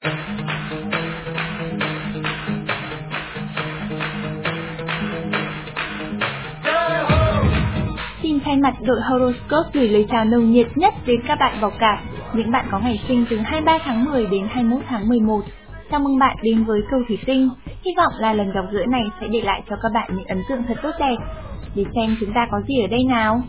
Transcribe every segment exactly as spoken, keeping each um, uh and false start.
Xin thay mặt đội Horoscope gửi lời chào nồng nhiệt nhất đến các bạn bọ cạp, những bạn có ngày sinh từ hai mươi ba tháng mười đến hai mươi mốt tháng mười một. Chào mừng bạn đến với câu thủy tinh. Hy vọng là lần đọc giữa này sẽ để lại cho các bạn những ấn tượng thật tốt đẹp. Để xem chúng ta có gì ở đây nào.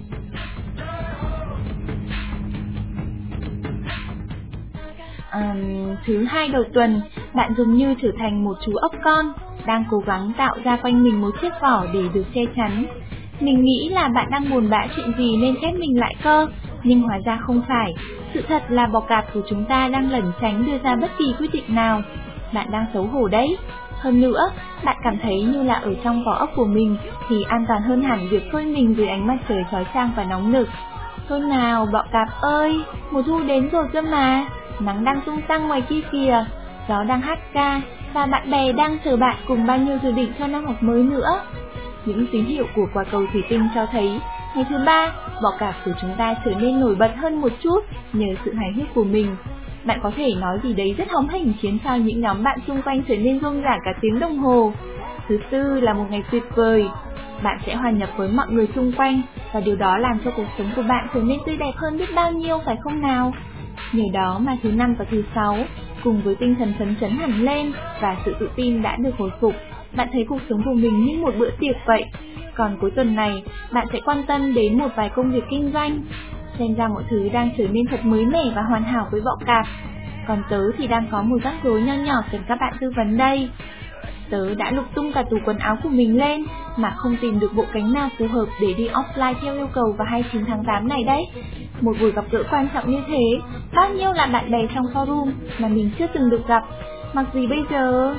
Um, thứ hai đầu tuần, bạn dường như trở thành một chú ốc con, đang cố gắng tạo ra quanh mình một chiếc vỏ để được che chắn. Mình nghĩ là bạn đang buồn bã chuyện gì nên ép mình lại cơ, nhưng hóa ra không phải. Sự thật là bọ cạp của chúng ta đang lẩn tránh đưa ra bất kỳ quyết định nào. Bạn đang xấu hổ đấy. Hơn nữa, bạn cảm thấy như là ở trong vỏ ốc của mình thì an toàn hơn hẳn việc phơi mình dưới ánh mặt trời chói chang và nóng nực. Thôi nào, bọ cạp ơi, mùa thu đến rồi cơ mà. Nắng đang tung tăng ngoài kia kìa, gió đang hát ca, và bạn bè đang chờ bạn cùng bao nhiêu dự định cho năm học mới nữa. Những tín hiệu của quả cầu thủy tinh cho thấy ngày thứ ba, bọ cạp của chúng ta trở nên nổi bật hơn một chút nhờ sự hài hước của mình. Bạn có thể nói gì đấy rất hóm hỉnh khiến cho những nhóm bạn xung quanh trở nên rôm rả cả tiếng đồng hồ. Thứ tư là một ngày tuyệt vời. Bạn sẽ hòa nhập với mọi người xung quanh, và điều đó làm cho cuộc sống của bạn trở nên tươi đẹp hơn biết bao nhiêu, phải không nào? Nhờ đó mà thứ năm và thứ sáu, cùng với tinh thần phấn chấn hẳn lên và sự tự tin đã được hồi phục, bạn thấy cuộc sống của mình như một bữa tiệc vậy. Còn cuối tuần này, bạn sẽ quan tâm đến một vài công việc kinh doanh. Xem ra mọi thứ đang trở nên thật mới mẻ và hoàn hảo với bọ cạp. Còn tớ thì đang có một rắc rối nho nhỏ cần các bạn tư vấn đây. Tớ đã lục tung cả tủ quần áo của mình lên mà không tìm được bộ cánh nào phù hợp để đi offline theo yêu cầu vào hai mươi chín tháng tám này đấy. Một buổi gặp gỡ quan trọng như thế, bao nhiêu là bạn bè trong forum mà mình chưa từng được gặp. Mặc gì bây giờ?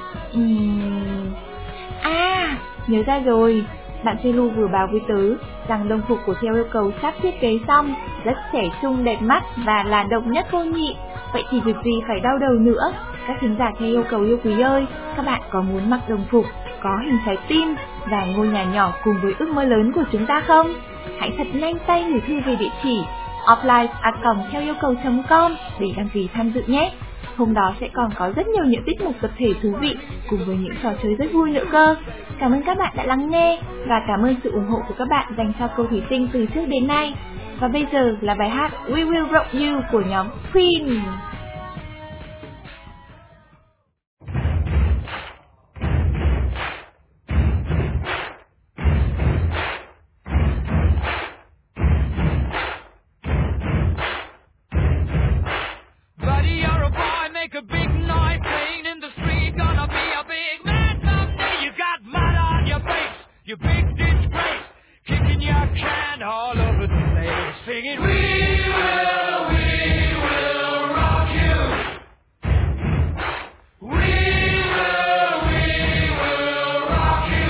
Uhm... À, nhớ ra rồi. Bạn Chelu vừa báo với tớ rằng đồng phục của theo yêu cầu sắp thiết kế xong, rất trẻ trung đẹp mắt và là độc nhất vô nhị. Vậy thì việc gì phải đau đầu nữa? Các thính giả theo yêu cầu yêu quý ơi, các bạn có muốn mặc đồng phục có hình trái tim và ngôi nhà nhỏ cùng với ước mơ lớn của chúng ta không? Hãy thật nhanh tay gửi thư về địa chỉ offline a còng theo yêu cầu chấm com để đăng ký tham dự nhé. Hôm đó sẽ còn có rất nhiều những tiết mục tập thể thú vị cùng với những trò chơi rất vui nữa cơ. Cảm ơn các bạn đã lắng nghe và cảm ơn sự ủng hộ của các bạn dành cho câu thủy tinh từ trước đến nay. Và bây giờ là bài hát We Will Rock You của nhóm Queen. A big noise playing in the street, gonna be a big man someday. You got mud on your face, you big disgrace, kicking your can all over the place, singing We will, we will rock you. We will, we will rock you.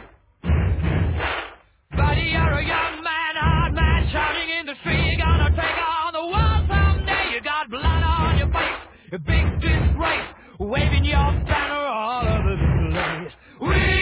Buddy, you're a young man, hard man, shouting in the street, gonna take on the world someday. You got blood on your face, a big disgrace, waving your banner all over the place. We